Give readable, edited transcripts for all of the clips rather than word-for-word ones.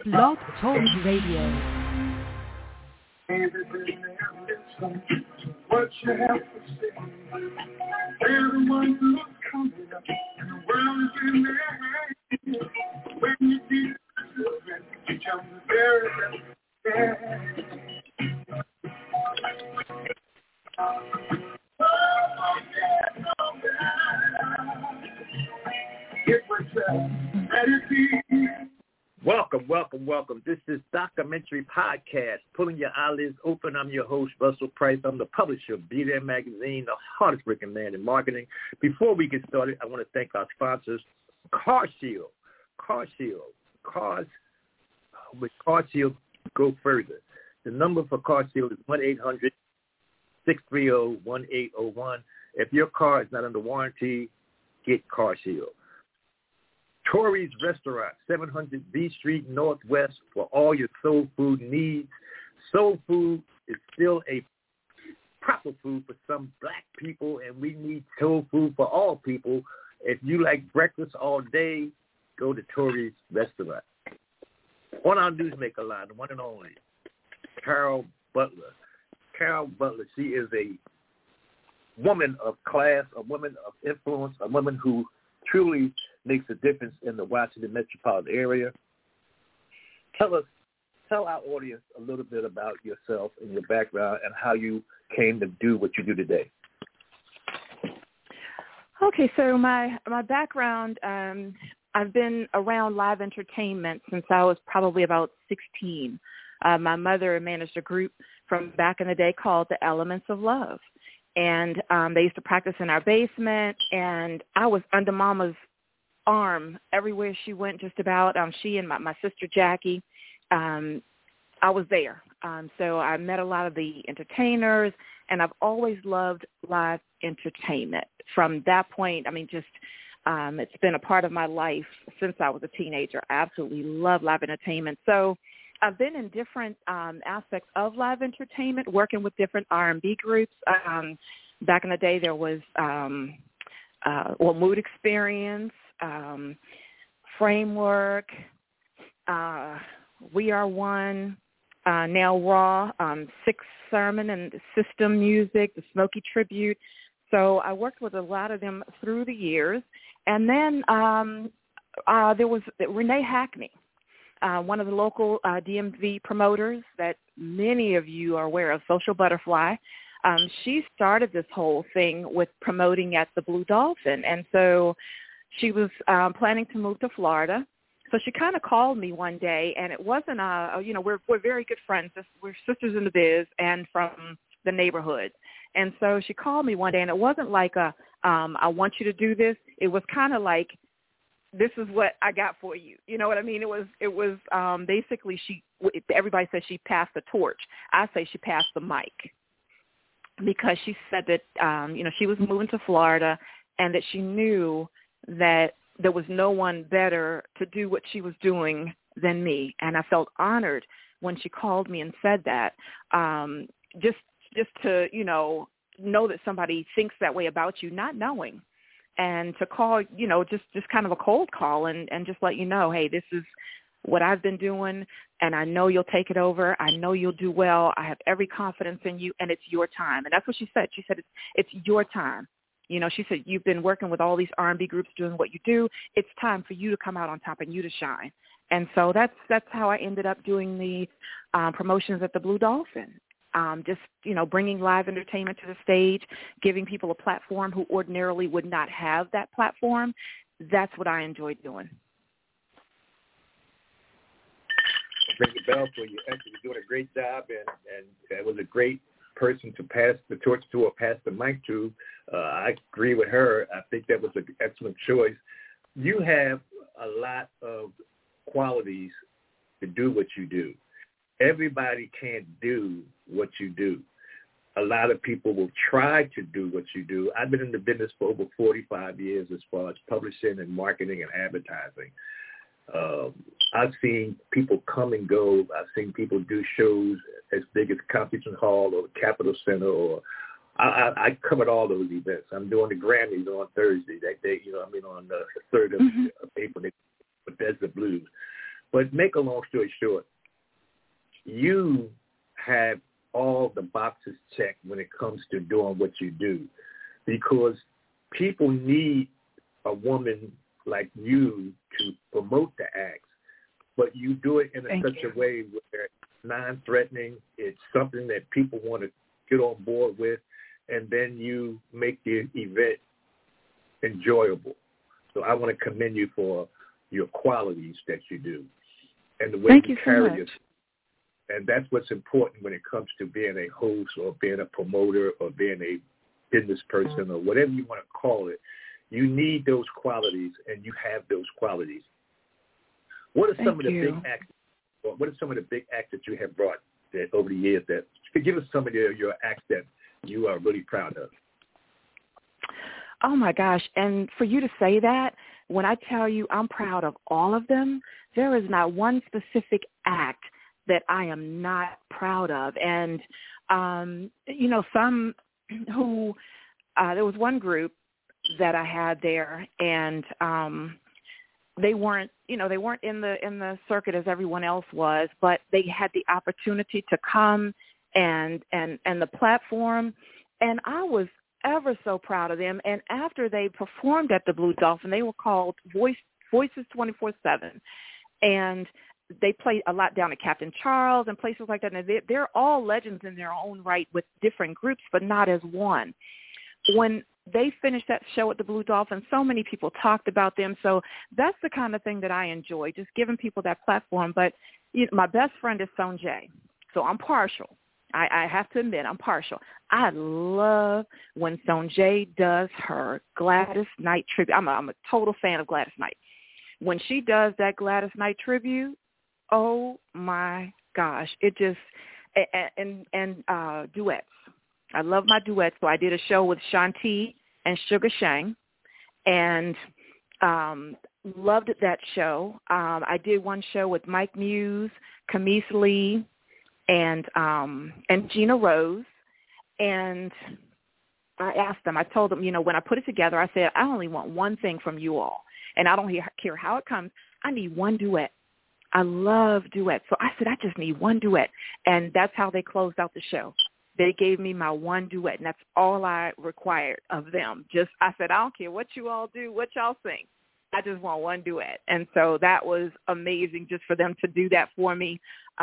Blog Talk Radio. What you have to say. Everyone looks coming up, and the world is in their hands. When you see the children, you jump the very best. Welcome. This is Documentary Podcast, Pulling Your Eyelids Open. I'm your host, Russell Price. I'm the publisher of Be There Magazine, the hardest working man in marketing. Before we get started, I want to thank our sponsors, CarShield. Cars with CarShield go further. The number for CarShield is 1-800-630-1801. If your car is not under warranty, get CarShield. Tori's Restaurant, 700 B Street Northwest, for all your soul food needs. Soul food is still a proper food for some black people, and we need soul food for all people. If you like breakfast all day, go to Tori's Restaurant. On our newsmaker line, the one and only, Carol Butler. Carol Butler, she is a woman of class, a woman of influence, a woman who truly makes a difference in the Washington metropolitan area. Tell our audience a little bit about yourself and your background and how you came to do what you do today. Okay, so my background, I've been around live entertainment since I was probably about 16. My mother managed a group from back in the day called the Elements of Love. And they used to practice in our basement, and I was under Mama's arm everywhere she went, just about. She and my sister Jackie, I was there. So I met a lot of the entertainers, and I've always loved live entertainment. From that point, it's been a part of my life since I was a teenager. I absolutely love live entertainment. So I've been in different aspects of live entertainment, working with different R&B groups. Back in the day, there was Mood Experience, Framework, We Are One, now Raw, Sixth Sermon, and System Music, the Smokey Tribute. So I worked with a lot of them through the years. And then there was Renee Hackney, one of the local DMV promoters that many of you are aware of, Social Butterfly. She started this whole thing with promoting at the Blue Dolphin. And so she was planning to move to Florida. So she kind of called me one day, and it wasn't, we're very good friends. We're sisters in the biz and from the neighborhood. And so she called me one day, and it wasn't like I want you to do this. It was kind of like, this is what I got for you. You know what I mean? It was basically everybody says she passed the torch. I say she passed the mic, because she said that, she was moving to Florida, and that she knew that there was no one better to do what she was doing than me. And I felt honored when she called me and said that, just to, know that somebody thinks that way about you, not knowing. And to call, just kind of a cold call and just let you know, hey, this is what I've been doing, and I know you'll take it over. I know you'll do well. I have every confidence in you, and it's your time. And that's what she said. She said, it's your time. She said, you've been working with all these R&B groups doing what you do. It's time for you to come out on top and you to shine. And so that's how I ended up doing the promotions at the Blue Dolphin. Bringing live entertainment to the stage, giving people a platform who ordinarily would not have that platform. That's what I enjoy doing. Ring the bell for you. Actually, you're doing a great job, and it was a great person to pass the torch to or pass the mic to. I agree with her. I think that was an excellent choice. You have a lot of qualities to do what you do. Everybody can't do what you do. A lot of people will try to do what you do. I've been in the business for over 45 years as far as publishing and marketing and advertising. I've seen people come and go. I've seen people do shows as big as Convention Hall or Capitol Center, or I covered all those events. I'm doing the Grammys on Thursday. That day, on the 3rd of April, Bethesda Blues. But make a long story short, you have all the boxes checked when it comes to doing what you do, because people need a woman like you to promote the acts, but you do it in such a way where it's non-threatening. It's something that people want to get on board with, and then you make the event enjoyable. So I want to commend you for your qualities that you do and the way you carry yourself. And that's what's important when it comes to being a host or being a promoter or being a business person or whatever you want to call it. You need those qualities, and you have those qualities. What are some of the big acts? What are some of the big acts that you have brought that over the years? That give us some of your acts that you are really proud of. Oh my gosh! And for you to say that, when I tell you I'm proud of all of them, there is not one specific act that I am not proud of. And you know, some who there was one group that I had there, and they weren't in the circuit as everyone else was, but they had the opportunity to come and the platform, and I was ever so proud of them. And after they performed at the Blue Dolphin, they were called Voices 24/7, and they played a lot down at Captain Charles and places like that. And they're all legends in their own right with different groups, but not as one. When they finished that show at the Blue Dolphin, so many people talked about them. So that's the kind of thing that I enjoy, just giving people that platform. But you know, my best friend is Sonjay, so I'm partial. I have to admit, I'm partial. I love when Sonjay does her Gladys Knight tribute. I'm a total fan of Gladys Knight. When she does that Gladys Knight tribute, oh my gosh, it just and duets. I love my duets. So I did a show with Shanti and Sugar Shang, and loved that show. I did one show with Mike Muse, Camise Lee, and Gina Rose. And I asked them, I told them, you know, when I put it together, I said, I only want one thing from you all, and I don't care how it comes. I need one duet. I love duets. So I said, I just need one duet. And that's how they closed out the show. They gave me my one duet, and that's all I required of them. I said, I don't care what you all do, what y'all sing. I just want one duet. And so that was amazing just for them to do that for me.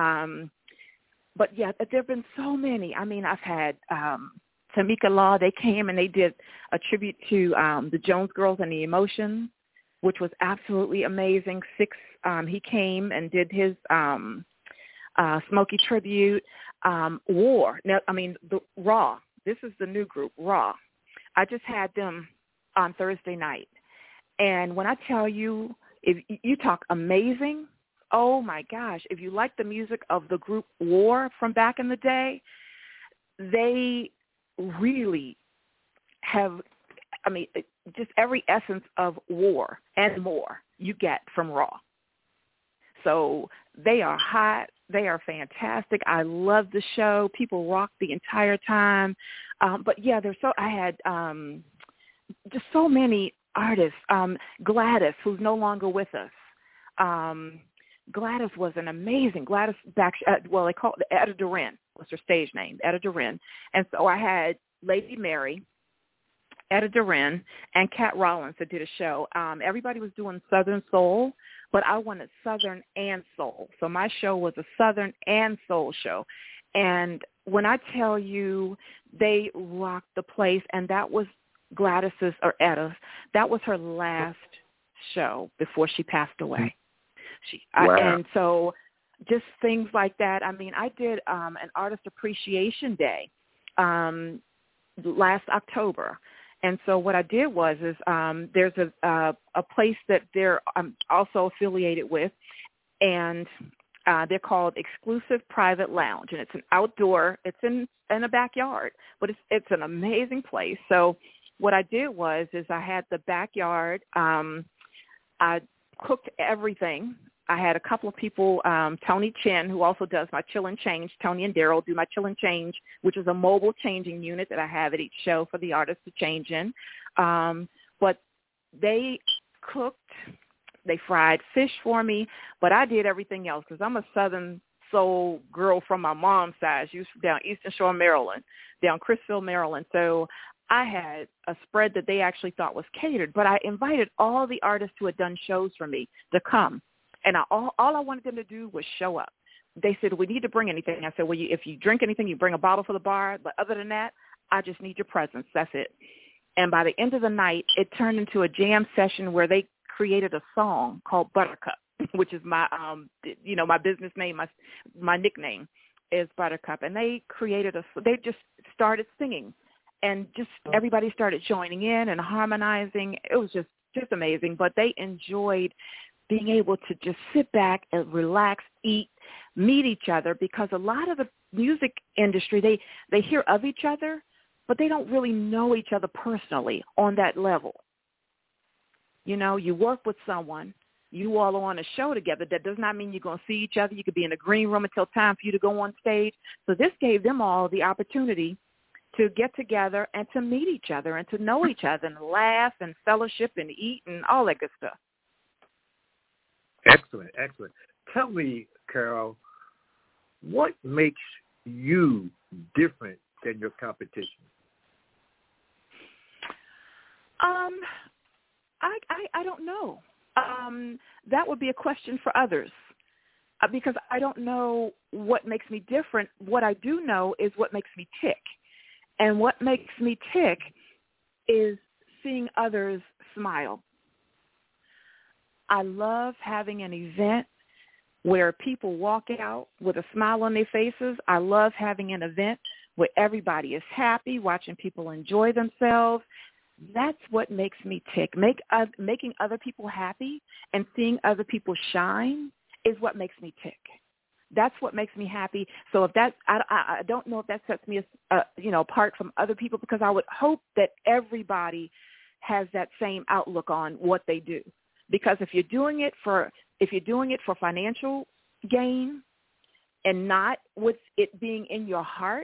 But, yeah, there have been so many. I mean, I've had Tamika Law. They came and they did a tribute to the Jones Girls and the Emotions, which was absolutely amazing. He came and did his Smokey tribute. War. Now, I mean, the Raw. This is the new group, Raw. I just had them on Thursday night. And when I tell you, if you talk amazing, oh, my gosh, if you like the music of the group War from back in the day, they really have, I mean, just every essence of War and more you get from Raw. So they are hot. They are fantastic. I love the show. People rock the entire time. But, yeah, I had just so many artists. Gladys, who's no longer with us. Gladys was an amazing, they call it Etta Durin was her stage name, Etta Durin. And so I had Lady Mary, Etta Durin, and Cat Rollins that did a show. Everybody was doing Southern Soul, but I wanted Southern and Soul. So my show was a Southern and Soul show. And when I tell you they rocked the place, and that was Gladys's or Etta's, that was her last show before she passed away. Wow. And so just things like that. I mean, I did an Artist Appreciation Day last October. And so what I did was there's a place that they're also affiliated with, and they're called Exclusive Private Lounge, and it's an outdoor. It's in a backyard, but it's an amazing place. So what I did was I had the backyard. I cooked everything. I had a couple of people, Tony Chin, who also does my Chill and Change. Tony and Daryl do my Chill and Change, which is a mobile changing unit that I have at each show for the artists to change in. But they cooked They fried fish for me, but I did everything else because I'm a Southern soul girl from my mom's side. She was down Eastern Shore, Maryland, down Chrisville, Maryland. So I had a spread that they actually thought was catered, but I invited all the artists who had done shows for me to come. And all I wanted them to do was show up. They said, we need to bring anything. I said, well, if you drink anything, you bring a bottle for the bar. But other than that, I just need your presence. That's it. And by the end of the night, it turned into a jam session where they created a song called Buttercup, which is my, my business name, my nickname is Buttercup. And they just started singing, and just everybody started joining in and harmonizing. It was just amazing. But they enjoyed being able to just sit back and relax, eat, meet each other, because a lot of the music industry, they hear of each other, but they don't really know each other personally on that level. You know, you work with someone, you all are on a show together. That does not mean you're going to see each other. You could be in a green room until time for you to go on stage. So this gave them all the opportunity to get together and to meet each other and to know each other and laugh and fellowship and eat and all that good stuff. Excellent, excellent. Tell me, Carol, what makes you different than your competition? I don't know. That would be a question for others, because I don't know what makes me different. What I do know is what makes me tick. And what makes me tick is seeing others smile. I love having an event where people walk out with a smile on their faces. I love having an event where everybody is happy, watching people enjoy themselves. That's what makes me tick. Making other people happy and seeing other people shine is what makes me tick. That's what makes me happy. So if that, I don't know if that sets me, apart from other people, because I would hope that everybody has that same outlook on what they do. Because if you're doing it for financial gain and not with it being in your heart,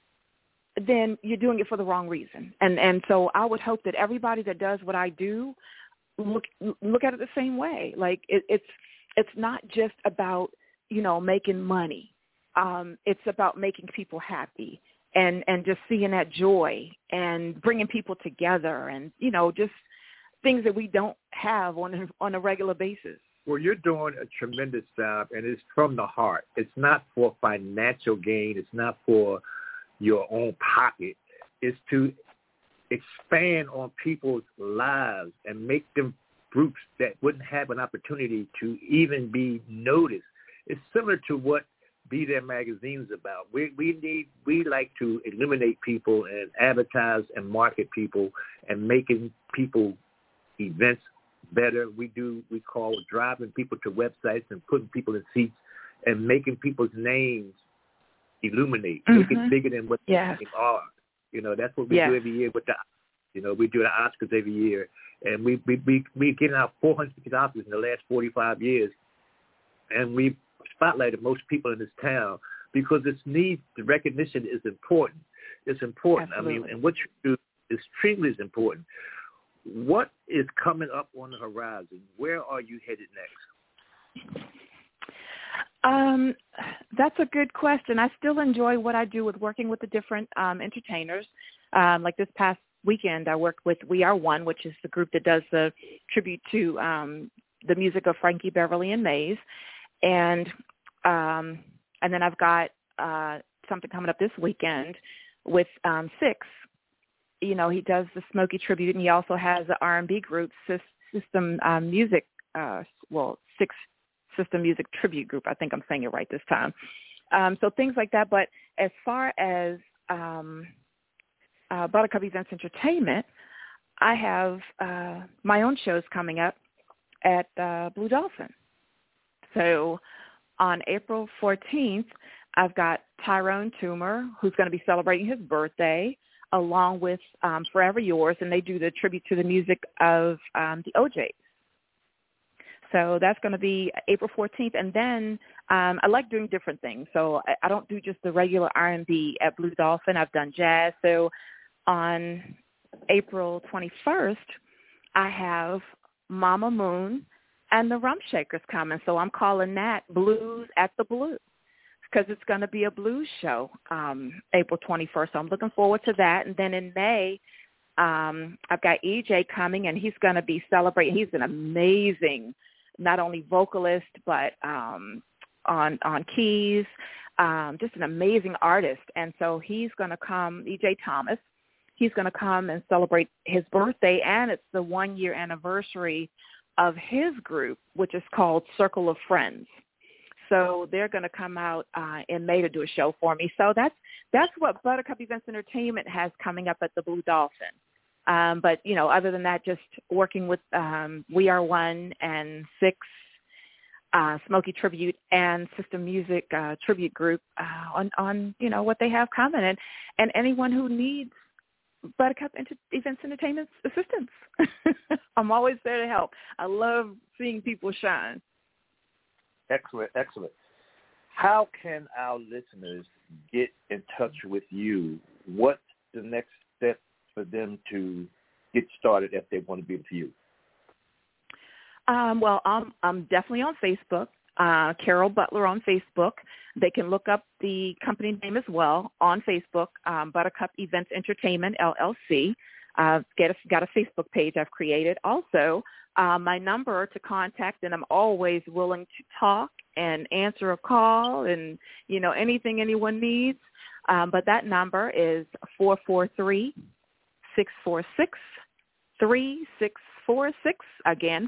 then you're doing it for the wrong reason. And so I would hope that everybody that does what I do look at it the same way. Like it's not just about, making money. It's about making people happy and just seeing that joy and bringing people together and, just things that we don't have on a regular basis. Well, you're doing a tremendous job, and it's from the heart. It's not for financial gain. It's not for your own pocket. It's to expand on people's lives and make them groups that wouldn't have an opportunity to even be noticed. It's similar to what Be There Magazine's about. We like to eliminate people and advertise and market people and making people events better. We call driving people to websites and putting people in seats and making people's names illuminate, make it bigger than what they are. That's what we do every year with we do the Oscars every year, and we've given out 400 Oscars in the last 45 years, and we've spotlighted most people in this town because the recognition is important. It's important. Absolutely. And what you do is extremely important. What is coming up on the horizon? Where are you headed next? That's a good question. I still enjoy what I do with working with the different entertainers. Like this past weekend, I worked with We Are One, which is the group that does the tribute to the music of Frankie Beverly and Mays. And then I've got something coming up this weekend with Six. He does the Smokey tribute, and he also has the R&B group System Music. Six System Music Tribute Group. I think I'm saying it right this time. So things like that. But as far as Buttercup Events Entertainment, I have my own shows coming up at Blue Dolphin. So on April 14th, I've got Tyrone Toomer, who's going to be celebrating his birthday, along with Forever Yours, and they do the tribute to the music of the OJs. So that's going to be April 14th. And then I like doing different things. So I don't do just the regular R&B at Blue Dolphin. I've done jazz. So on April 21st, I have Mama Moon and the Rum Shakers coming. So I'm calling that Blues at the Blue, because it's going to be a blues show April 21st. So I'm looking forward to that. And then in May, I've got EJ coming, and he's going to be celebrating. He's an amazing, not only vocalist, but on keys, just an amazing artist. And so he's going to come, EJ Thomas. He's going to come and celebrate his birthday, and it's the 1-year anniversary of his group, which is called Circle of Friends. So they're going to come out in May to do a show for me. So that's what Buttercup Events Entertainment has coming up at the Blue Dolphin. But, you know, other than that, just working with We Are One and Six, Smokey Tribute and System Music Tribute Group on, you know, what they have coming. And anyone who needs Buttercup Events Entertainment's assistance. I'm always there to help. I love seeing people shine. Excellent, excellent. How can our listeners get in touch with you? What's the next step for them to get started if they want to be with you? Well, I'm definitely on Facebook, Carol Butler on Facebook. They can look up the company name as well on Facebook, Buttercup Events Entertainment, LLC. Got a Facebook page I've created. Also, my number to contact, and I'm always willing to talk and answer a call and, you know, anything anyone needs. But that number is 443-646-3646. Again,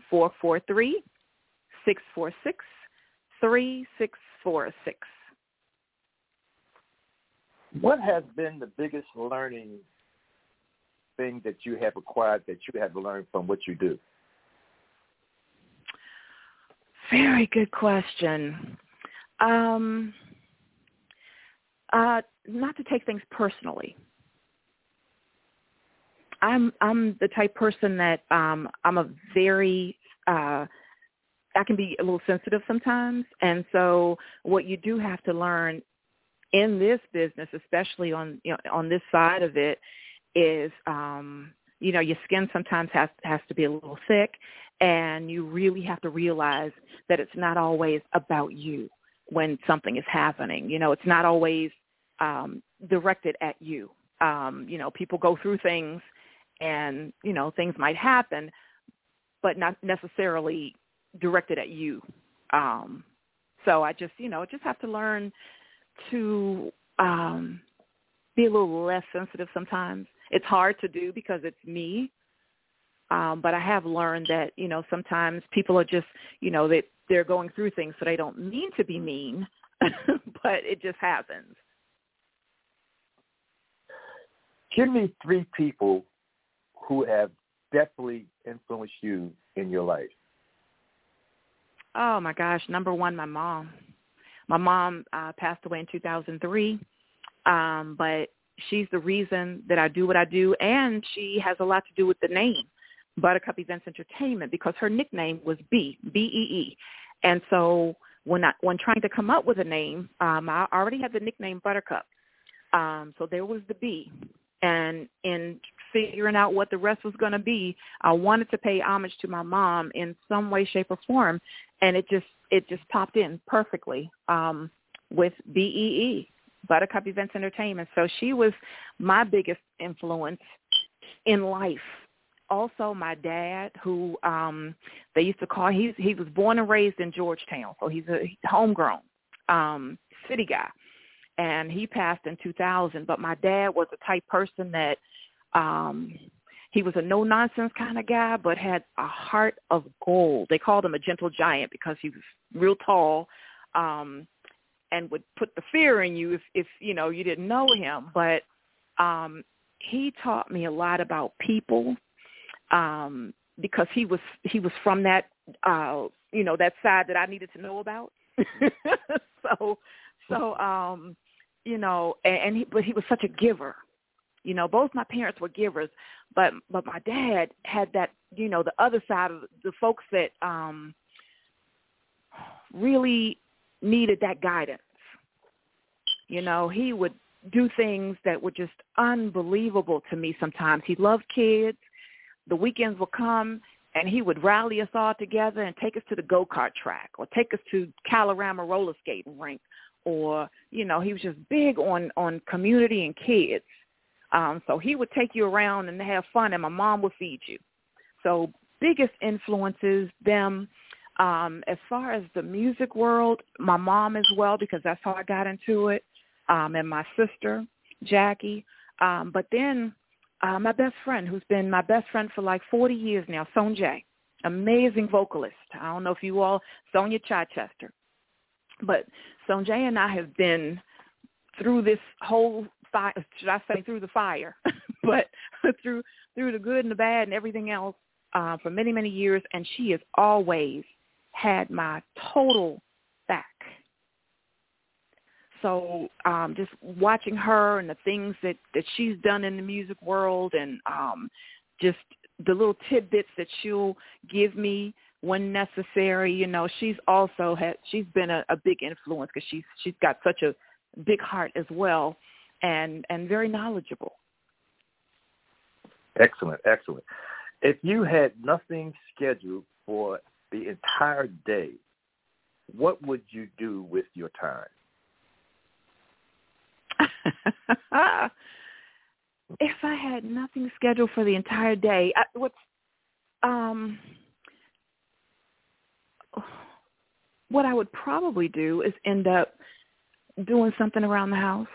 443-646-3646. What has been the biggest learning thing that you have acquired that you have learned from what you do? Very good question. Not to take things personally. I'm the type person that I'm a very I can be a little sensitive sometimes, and so what you do have to learn in this business, especially on this side of it, is your skin sometimes has to be a little thick, and you really have to realize that it's not always about you when something is happening. You know, it's not always directed at you. People go through things, and things might happen, but not necessarily directed at you. So I just have to learn to be a little less sensitive sometimes. It's hard to do because it's me, but I have learned that, sometimes people are just, they're going through things, so they don't mean to be mean, but it just happens. Give me 3 people who have definitely influenced you in your life. Oh, my gosh. Number one, my mom. My mom passed away in 2003, but she's the reason that I do what I do, and she has a lot to do with the name, Buttercup Events Entertainment, because her nickname was B-E-E. And so when trying to come up with a name, I already had the nickname Buttercup. So there was the B. And in figuring out what the rest was going to be, I wanted to pay homage to my mom in some way, shape, or form, and it just popped in perfectly with BEE, Buttercup Events Entertainment. So she was my biggest influence in life. Also, my dad, who they used to call, he was born and raised in Georgetown, so he's a homegrown city guy. And he passed in 2000, but my dad was the type person that he was a no-nonsense kind of guy, but had a heart of gold. They called him a gentle giant because he was real tall and would put the fear in you if you didn't know him. But he taught me a lot about people because he was from that, that side that I needed to know about. But he was such a giver. Both my parents were givers, but my dad had that, the other side of the folks that really needed that guidance. He would do things that were just unbelievable to me sometimes. He loved kids. The weekends would come, and he would rally us all together and take us to the go-kart track or take us to Calorama roller skating rink, or, you know, he was just big on community and kids. So he would take you around and have fun, and my mom would feed you. So biggest influences, them. As far as the music world, my mom as well, because that's how I got into it, and my sister, Jackie. But then my best friend, who's been my best friend for like 40 years now, Sonjay, amazing vocalist. I don't know if you all, Sonia Chichester. But Sonjay and I have been through this whole fire, should I say through the fire, but through the good and the bad and everything else for many, many years, and she has always had my total back. So just watching her and the things that she's done in the music world, and just the little tidbits that she'll give me when necessary, you know, she's been a big influence because she's got such a big heart as well, and very knowledgeable. Excellent. If you had nothing scheduled for the entire day, what would you do with your time? If I had nothing scheduled for the entire day, what I would probably do is end up doing something around the house.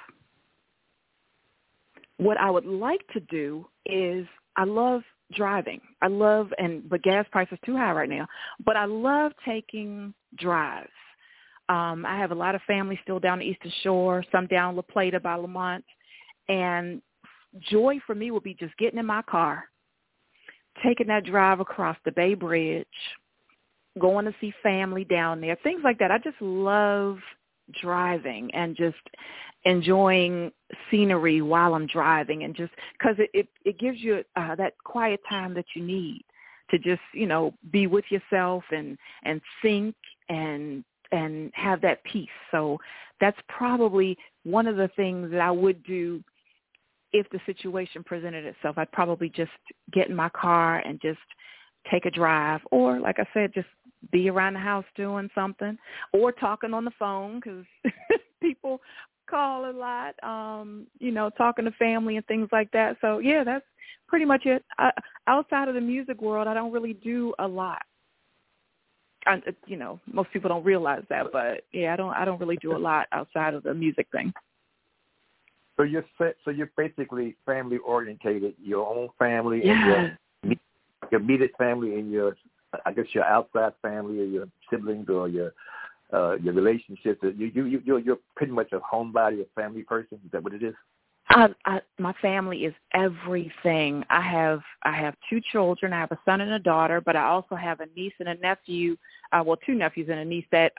What I would like to do is, I love driving. But gas prices too high right now. But I love taking drives. I have a lot of family still down the Eastern Shore, some down La Plata by Lamont. And joy for me would be just getting in my car, taking that drive across the Bay Bridge, going to see family down there, things like that. I just love driving and just enjoying scenery while I'm driving, and just because it gives you that quiet time that you need to just, you know, be with yourself and think and have that peace. So that's probably one of the things that I would do if the situation presented itself. I'd probably just get in my car and just take a drive, or like I said, just be around the house doing something, or talking on the phone, because people call a lot, you know, talking to family and things like that. So yeah, that's pretty much it. Outside of the music world, I don't really do a lot. You know, most people don't realize that, but yeah, I don't really do a lot outside of the music thing. So you're basically family orientated. Your own family, yeah, and your immediate family, and your outside family, or your siblings, or your relationships. You're pretty much a homebody, a family person. Is that what it is? My family is everything. I have 2 children. I have a son and a daughter, but I also have a niece and a nephew. 2 nephews and a niece that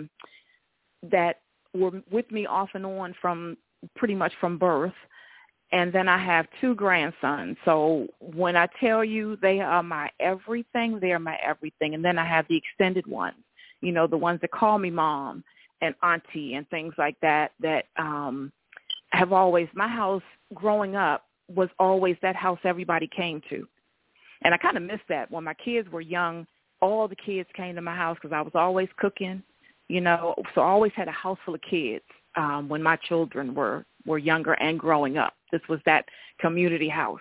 were with me off and on from pretty much from birth. And then I have 2 grandsons. So when I tell you they are my everything, they are my everything. And then I have the extended ones, you know, the ones that call me mom and auntie and things like that, have always, my house growing up was always that house everybody came to. And I kind of missed that. When my kids were young, all the kids came to my house because I was always cooking, you know, so I always had a house full of kids when my children were younger and growing up. This was that community house.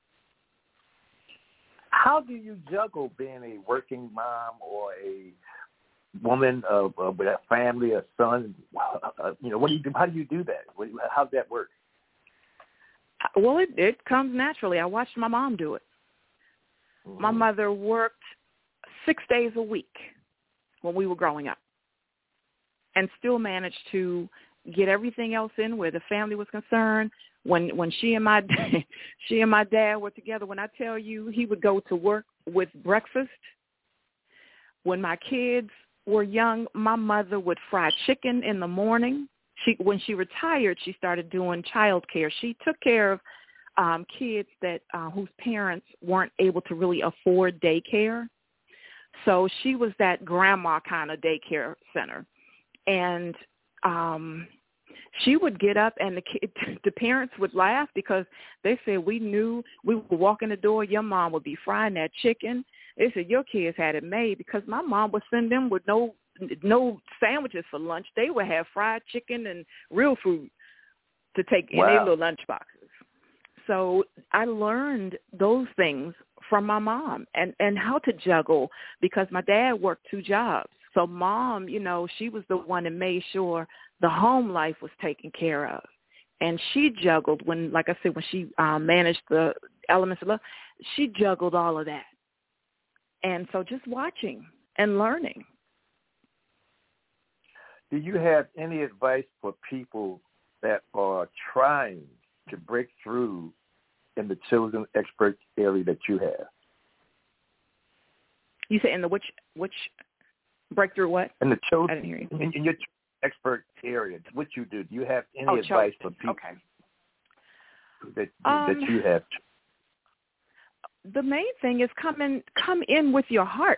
How do you juggle being a working mom or a woman with a family, a son? You know, what do you do? How do you do that? How's that work? Well, it comes naturally. I watched my mom do it. Mm-hmm. My mother worked 6 days a week when we were growing up, and still managed to get everything else in where the family was concerned. When she and my dad were together, when I tell you he would go to work with breakfast. When my kids were young, my mother would fry chicken in the morning. When she retired, she started doing child care. She took care of kids that whose parents weren't able to really afford daycare. So she was that grandma kind of daycare center. And she would get up, and the parents would laugh because they said, we knew we would walk in the door, your mom would be frying that chicken. They said, your kids had it made, because my mom would send them with no sandwiches for lunch. They would have fried chicken and real food to take in their little lunch boxes. So I learned those things from my mom, and how to juggle, because my dad worked 2 jobs. So mom, she was the one that made sure the home life was taken care of. And she juggled when she managed the elements of love, she juggled all of that. And so just watching and learning. Do you have any advice for people that are trying to break through in the children expert area that you have? You say in the which breakthrough what? In the children, I didn't hear you. In your expert area, what you do? Do you have any advice for people that you have? The main thing is come in with your heart.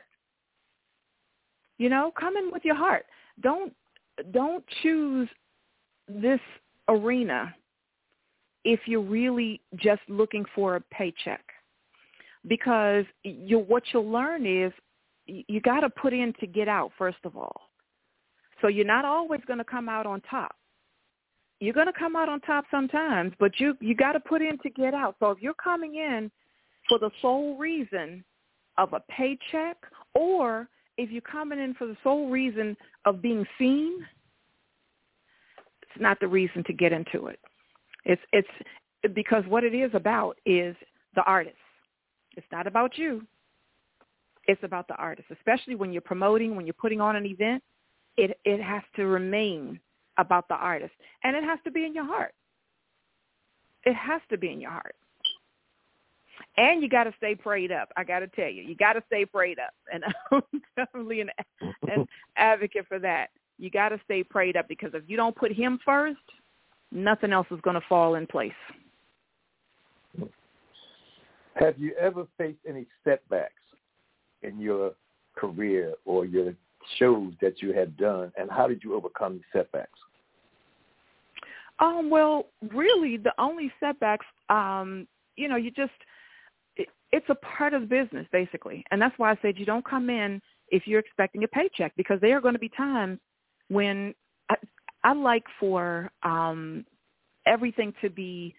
Come in with your heart. Don't choose this arena if you're really just looking for a paycheck, because what you'll learn is you got to put in to get out, first of all. So you're not always going to come out on top. You're going to come out on top sometimes, but you got to put in to get out. So if you're coming in for the sole reason of a paycheck, or if you're coming in for the sole reason of being seen, it's not the reason to get into it. It's because what it is about is the artist. It's not about you. It's about the artist, especially when you're promoting, when you're putting on an event. It has to remain about the artist, and it has to be in your heart. It has to be in your heart. And you got to stay prayed up. I got to tell you got to stay prayed up. And I'm definitely an advocate for that. You got to stay prayed up, because if you don't put him first, nothing else is going to fall in place. Have you ever faced any setbacks in your career or your shows that you have done, and how did you overcome the setbacks? Well, really, the only setbacks, it's a part of the business, basically. And that's why I said you don't come in if you're expecting a paycheck, because there are going to be times when I like for everything to be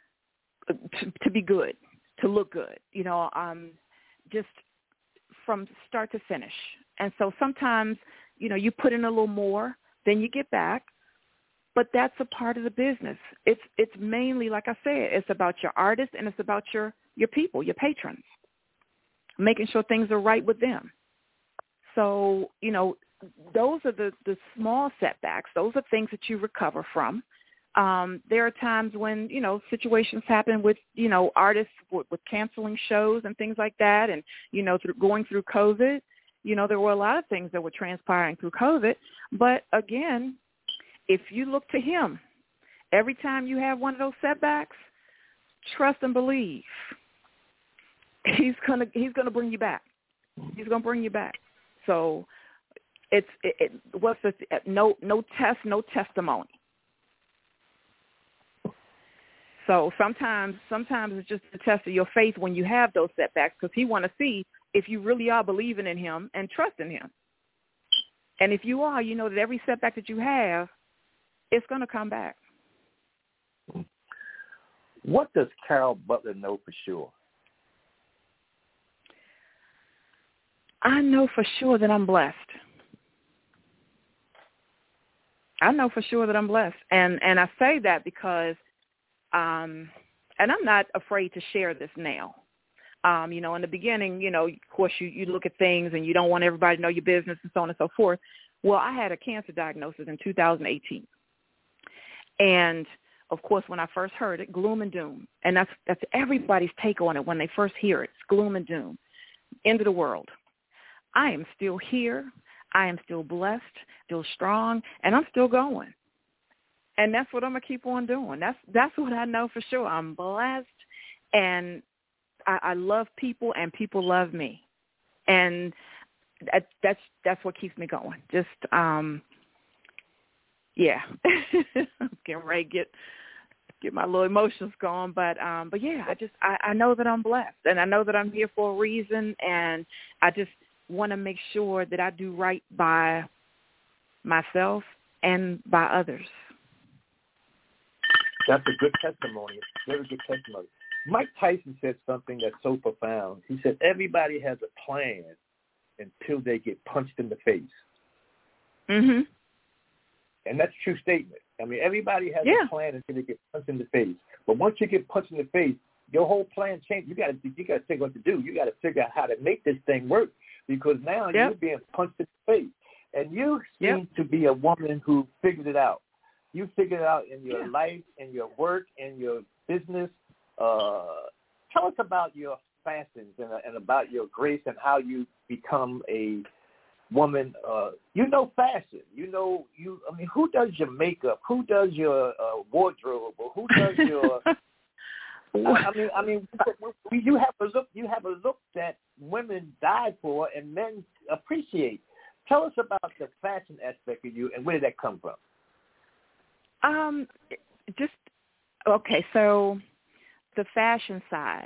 good, to look good, just from start to finish. And so sometimes, you put in a little more than you get back, but that's a part of the business. It's mainly, like I said, it's about your artists, and it's about your people, your patrons, making sure things are right with them. So, those are the small setbacks. Those are things that you recover from. There are times when, situations happen with, artists with canceling shows and things like that. And, going through COVID, there were a lot of things that were transpiring through COVID. But again, if you look to him, every time you have one of those setbacks, trust and believe. He's gonna bring you back. He's gonna bring you back. So what's this? No test, no testimony. So sometimes it's just a test of your faith when you have those setbacks, because he want to see if you really are believing in him and trusting him. And if you are, you know that every setback that you have, it's going to come back. What does Carol Butler know for sure? I know for sure that I'm blessed. I know for sure that I'm blessed. And I say that because, and I'm not afraid to share this now. In the beginning, of course, you look at things and you don't want everybody to know your business and so on and so forth. Well, I had a cancer diagnosis in 2018. And, of course, when I first heard it, gloom and doom. And that's everybody's take on it when they first hear it. It's gloom and doom. End of the world. I am still here. I am still blessed, still strong, and I'm still going. And that's what I'm going to keep on doing. That's what I know for sure. I'm blessed, and I love people, and people love me. And that's what keeps me going. Just, yeah. I'm getting ready to get get my little emotions going. But yeah, I know that I'm blessed, and I know that I'm here for a reason, and I just want to make sure that I do right by myself and by others. That's a good testimony. Very good testimony. Mike Tyson said something that's so profound. He said, everybody has a plan until they get punched in the face. Mm-hmm. And that's a true statement. I mean, everybody has a plan until they get punched in the face. But once you get punched in the face, your whole plan changes. You got to figure what to do. You got to figure out how to make this thing work, because now you're being punched in the face. And you seem to be a woman who figured it out. You figured it out in your life, in your work, in your business. Tell us about your fashions and about your grace and how you become a woman. You know fashion. I mean, who does your makeup? Who does your wardrobe? Or who does your? I mean, you have a look. You have a look that women die for and men appreciate. Tell us about the fashion aspect of you, and where did that come from? So the fashion side.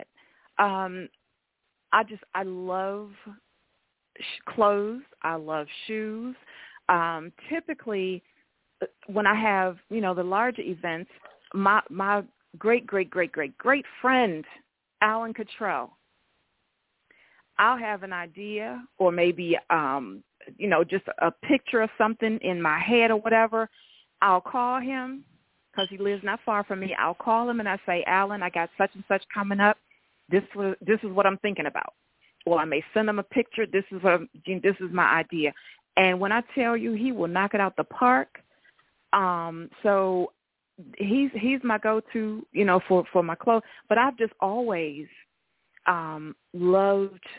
I love clothes. I love shoes. Typically, when I have, the larger events, my great friend, Alan Cottrell, I'll have an idea or maybe, just a picture of something in my head or whatever. I'll call him because he lives not far from me. I'll call him and I say, Alan, I got such and such coming up. This is what I'm thinking about. Or I may send him a picture. This is my idea. And when I tell you, he will knock it out the park. So he's my go-to, for my clothes. But I've just always loved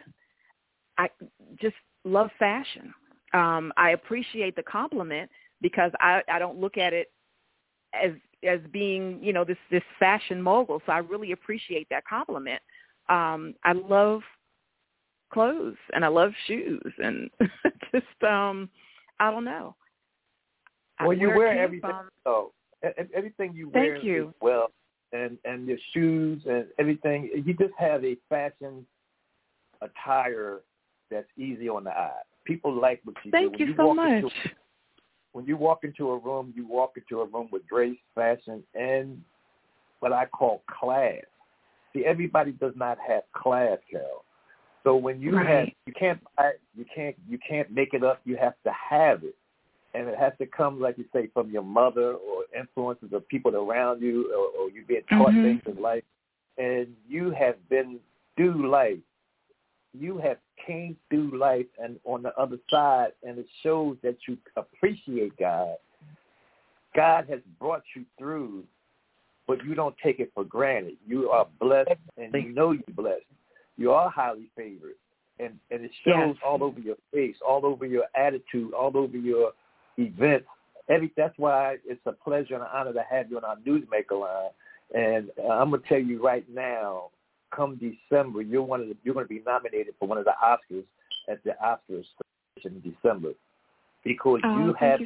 fashion. I appreciate the compliment because I don't look at it as being, this fashion mogul. So I really appreciate that compliment. I love clothes and I love shoes and just, I don't know. Well, you wear everything. So everything you wear is well, and your shoes and everything. You just have a fashion attire that's easy on the eye. People like what you do. Thank you so much. When you walk into a room, with grace, fashion, and what I call class. See, everybody does not have class, Carol. So when you you can't buy it, you can't make it up. You have to have it, and it has to come, like you say, from your mother or influences of people around you, or you being taught things in life, and you have been through life. You have came through life and on the other side, and it shows that you appreciate God. God has brought you through, but you don't take it for granted. You are blessed, and you know you're blessed. You are highly favored, and it shows all over your face, all over your attitude, all over your events. That's why it's a pleasure and an honor to have you on our Newsmaker line. And I'm going to tell you right now, come December, you're going to be nominated for one of the Oscars at the Oscars in December, because you have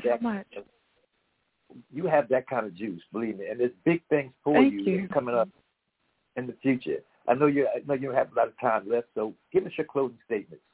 that kind of juice, believe me. And there's big things for you coming up in the future. I know you have a lot of time left, so give us your closing statements.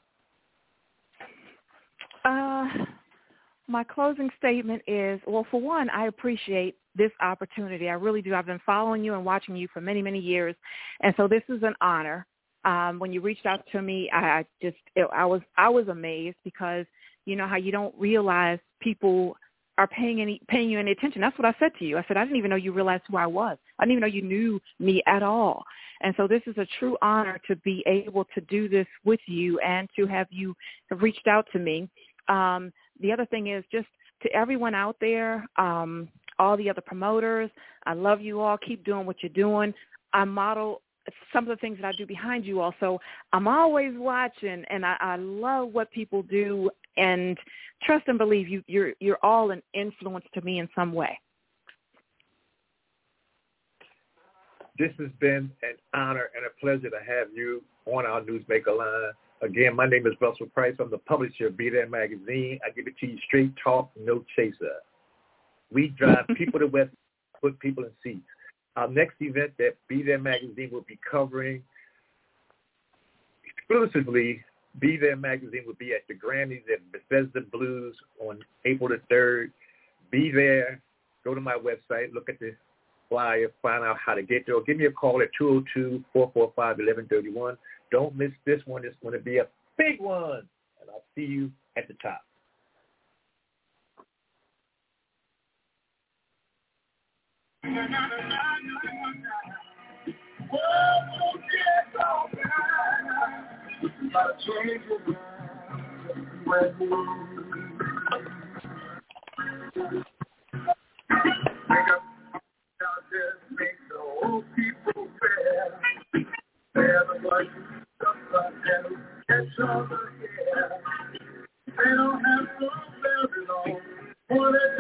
My closing statement is, well, for one, I appreciate this opportunity. I really do. I've been following you and watching you for many, many years, and so this is an honor. When you reached out to me, I was amazed, because you know how you don't realize people are paying you any attention. That's what I said to you. I said, I didn't even know you realized who I was. I didn't even know you knew me at all. And so this is a true honor to be able to do this with you and to have you have reached out to me. The other thing is, just to everyone out there, all the other promoters, I love you all. Keep doing what you're doing. I model some of the things that I do behind you all. So I'm always watching, and I love what people do, and trust and believe you're all an influence to me in some way. This has been an honor and a pleasure to have you on our Newsmaker line. Again, my name is Russell Price. I'm the publisher of Be There Magazine. I give it to you straight talk, no chaser. We drive people to West, put people in seats. Our next event that Be There Magazine will be covering exclusively, Be There Magazine will be at the Grammys at Bethesda Blues on April the 3rd. Be there. Go to my website, look at the flyer, find out how to get there. Or give me a call at 202-445-1131. Don't miss this one. It's going to be a big one. And I'll see you at the top. Make the old people fair. They're the ones who suffer and catch all the hair. They don't have so very long.